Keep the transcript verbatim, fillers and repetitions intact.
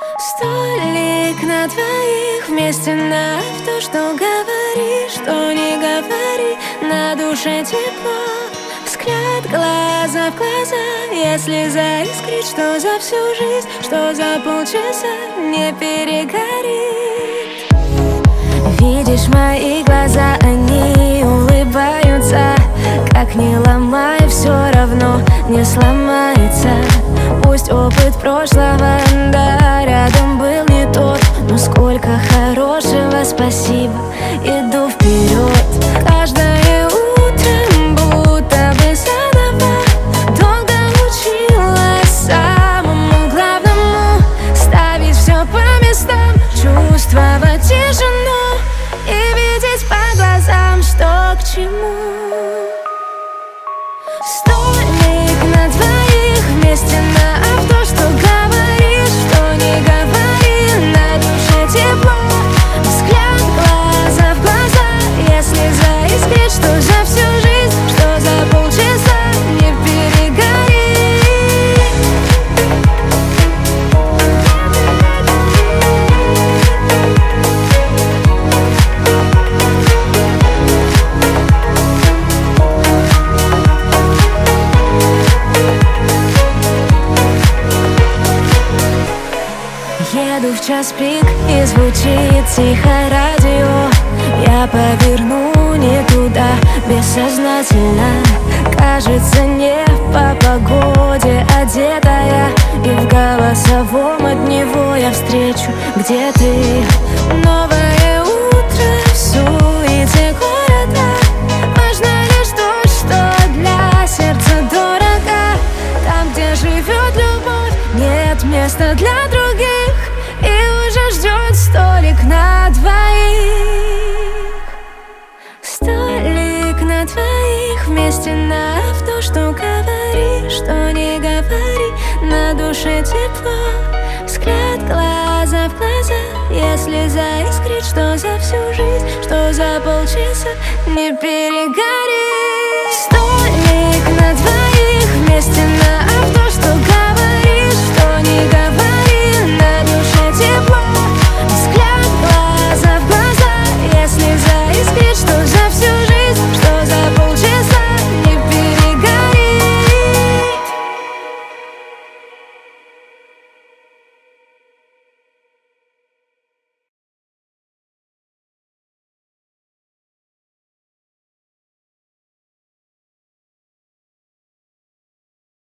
Столик на двоих, вместе на авто. Что говори, что не говори, на душе тепло. Взгляд глаза в глаза, если заискрит, что за всю жизнь, что за полчаса не перегорит. Видишь мои глаза, они улыбаются. Как не ломай, все равно не сломается. Пусть опыт прошлого, да, рядом был не тот, но сколько хорошего, спасибо, иду вперед. Каждое утро будто бы заново, долго училась самому главному: ставить все по местам, чувствовать тишину и видеть по глазам, что к чему. Столик на двоих, вместе на авто. Что говоришь, что не говори, на душе тепло. Взгляд глаза в глаза, если заискрит, что за всю жизнь, что за полчаса не перегорит. Еду в час пик и звучит тихо радио. Я поверну не туда бессознательно. Кажется, не по погоде одетая, и в голосовом от него я встречу, где ты. Новое утро в суете города. Важно лишь то, что для сердца дорого. Там, где живет любовь, нет места для других. И уже ждет столик на двоих. Столик на двоих, вместе на авто. Что говори, что не говори, на душе тепло. Взгляд глаза в глаза, если заискрит, что за всю жизнь, что за полчаса не перегорит. Столик на двоих, вместе на